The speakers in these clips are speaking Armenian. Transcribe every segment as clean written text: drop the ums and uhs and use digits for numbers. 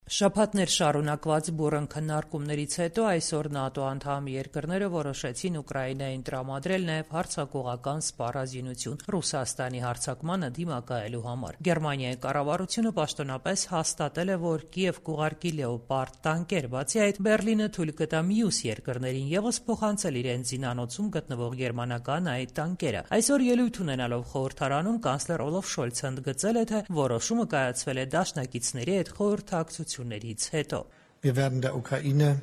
Շաբաթներ շարունակված բուռն քննարկումներից հետո այսօր ՆԱՏՕ անդամ երկրները որոշեցին Ուկրաինային տրամադրել նաև հարձակողական սպառազինություն Ռուսաստանի հարձակմանը դիմակայելու համար։ Գերմանիայի կառավարությունը պաշտոնապես հաստատել է, որ Կիև կուղարկի Լեոպարդ տանկեր, բացի այդ Բեռլինը թույլ կտա մյուս երկրներին ևս փոխանցել իրենց զինանոցում գտնվող գերմանական այդ տանկերը։ Այսօր ելույթ ունենալով խորհրդարանում կանցլեր Օլաֆ Շոլցը ընդգծել է, թե որոշումը կայացվել է դաշնակիցների հետ խորհրդակցություններից հետո։ Wir werden der Ukraine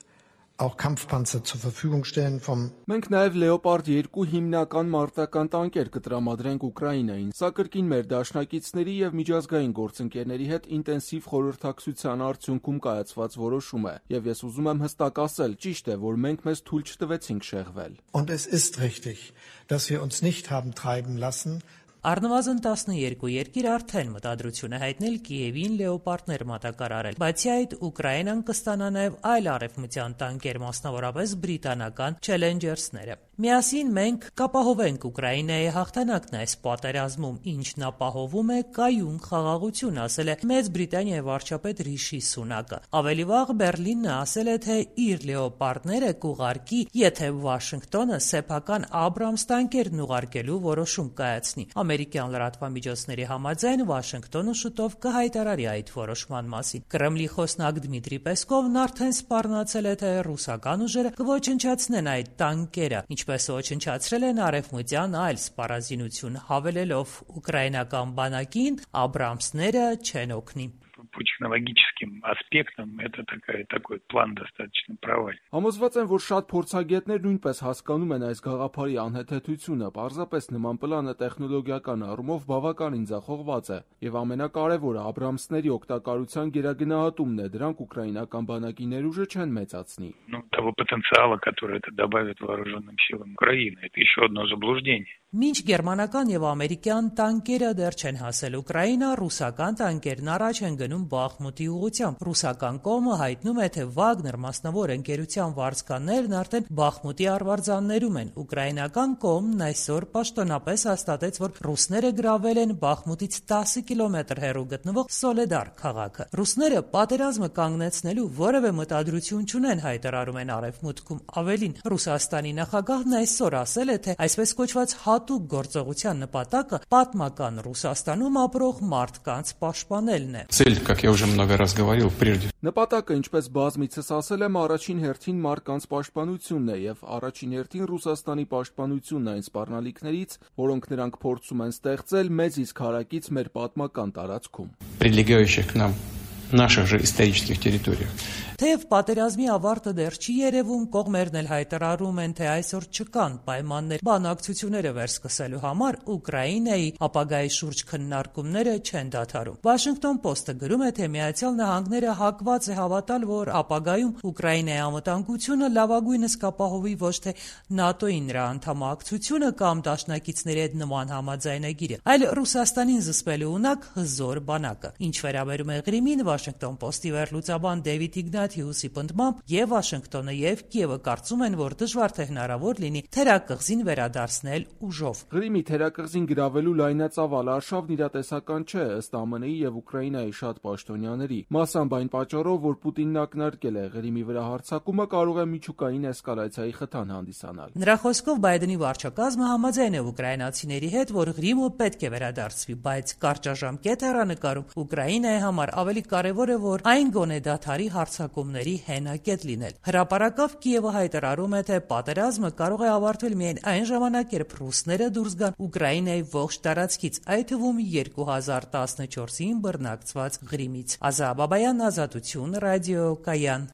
auch Kampfpanzer zur Verfügung stellen vom Մենք նաև Leopard 2 հիմնական մարտական տանկեր կտրամադրենք Ուկրաինային։ Սա կրկին մեր դաշնակիցների եւ միջազգային գործընկերների հետ ինտենսիվ խորհրդակցության արդյունքում կայացված որոշում է։ Եվ ես ուզում եմ հստակ ասել, ճիշտ է, որ մենք մեզ թույլ չտվեցինք շեղվել։ Und es ist richtig, dass wir uns nicht haben treiben lassen. Առնվազն 12 երկիր արդեն մտադրություն է հայտնել Կիևին լեոպարդներ մատակարարել, բացի այդ Ուկրաինան կստանա նաև այլ արևմտյան տանկեր, մասնավորապես բրիտանական Challengers-ները։ Միասին մենք կապահովենք Ուկրաինայի հաղթանակն այս պատերազմում, ինչն ապահովում է կայուն խաղաղություն, ասել է Մեծ Բրիտանիայի վարչապետ Ռիշի Սունակը։ Ավելի վաղ Բեռլինն ասել է, թե իր լեոպարդները կուղարկի, եթե Վաշինգտոնը սեփական Աբրամս տանկերն ուղարկելու որոշում կայացնի։ Ամերիկյան լրատվամիջոցների համաձայն Վաշինգտոնը շուտով կհայտարարի այդ որոշման մասին։ Կրեմլի խոսնակ Դմիտրի Պեսկովն արդեն սպառնացել է, թե ռուսական ուժերը կոչնչացնեն այդ տանկերը, ինչպես ոչնչացրել են արևմտյան այլ սպառազինություն, հավելելով ուկրաինական բանակին Աբրամսները չեն օգնի։ По технологическим аспектам это такой план достаточно провальный. Համոզված եմ, որ շատ փորձագետներ նույնպես հասկանում են այս գաղափարի անհեթեթությունը, պարզապես նման պլանը տեխնոլոգիական առումով բավականին ձախողված է, եւ ամենակարևորը Աբրամսների օգտակարության գերագնահատումն է, դրանք ուկրաինական բանակի ներուժը չեն մեծացնի։ Того потенциала, который это добавит вооруженным силам Украины, это еще одно заблуждение. Մինչ գերմանական եւ ամերիկյան տանկերը դեռ չեն հասել Ուկրաինա, ռուսական տանկերն առաջ են գնում Բախմուտի ուղղությամբ։ Ռուսական կողմը հայտնում է, թե Վագներ մասնավոր ընկերության վարձկաններն արդեն Բախմուտի արվարձաններում են։ Ուկրաինական կողմն այսօր պաշտոնապես հաստատեց, որ ռուսները գրավել են Բախմուտից 10 կիլոմետր հեռու գտնվող Սոլեդար քաղաքը։ Ռուսները պատերազմը կանգնեցնելու որևէ մտադրություն չունեն, հայտարարում են Արևմուտքում։ Ավելին, Ռուսաստանի նախագահն այսօր ասել է, թե այսպես կոչված հատուկ գործողության նպատակը պատմական Ռուսաստանում ապրող մարդկանց պաշտպանելն է։ Նպատակը, ինչպես բազմիցս ասել եմ, առաջին հերթին մարդկանց պաշտպանությունն է եւ առաջին հերթին Ռուսաստանի պաշտպանությունն այն սպառնալիքներից, որոնք նրանք փորձում են ստեղծել մեծ իսկ հարակից մեր պատմական տարածքում։ Наших же исторических территориях. Թեև պատերազմի ավարտը դեռ չի երևում, կողմերն էլ հայտարարում են, թե այսօր չկան պայմաններ բանակցությունները վերսկսելու համար, Ուկրաինայի ապագայի շուրջ քննարկումները չեն դադարում։ Washington Post-ը գրում է, թե Միացյալ Նահանգները հակված է հավատալ, որ ապագայում Ուկրաինայի անվտանգությունը լավագույնս կապահովի ոչ թե ՆԱՏՕ-ի նրա անդամակցությունը կամ դաշնակիցների հետ նման համաձայնագիրը, այլ Ռուսաստանին զսպելու ունակ հզոր բանակը։ Ինչ վերաբերում է Ղրիմին, Washington Post-ի վերլուծաբան Դեվիդ Իգնաթիուսի պնդմամբ եւ Վաշինգտոնը եւ Կիևը կարծում են, որ դժվար թե հնարավոր լինի թերակղզին վերադարձնել ուժով։ Ղրիմի թերակղզին գրավելու լայնածավալ արշավն իրատեսական չէ, ըստ ԱՄՆ-ի եւ Ուկրաինայի շատ պաշտոնյաների։ Մասամբ այն պատճառով, որ Պուտինն ակնարկել է Ղրիմի վրա հարձակումը կարող է միջուկային էսկալացիայի խթան հանդիսանալ։ Նրա խոսքով Բայդենի վարչակազմը համաձայն է ուկրաինացիների հետ, որ Ղրիմը պետք է վերադարձվի, բայց կարճաժամկետ հեռանկարում Ուկրաինայի համար ավելի կարևոր է, որ այն գոնե դադարի հարձակումների հենակետ լինել։ Հրապարակավ Կիևը հայտարարում է, թե պատերազմը կարող է ավարտվել միայն այն ժամանակ, երբ ռուսները դուրս գան Ուկրաինայի ողջ տարածքից, այդ թվում 2014-ին բռնակցված Ղրիմից։ Ազա Բաբայան, Ազատություն, Ռադիո Կայան։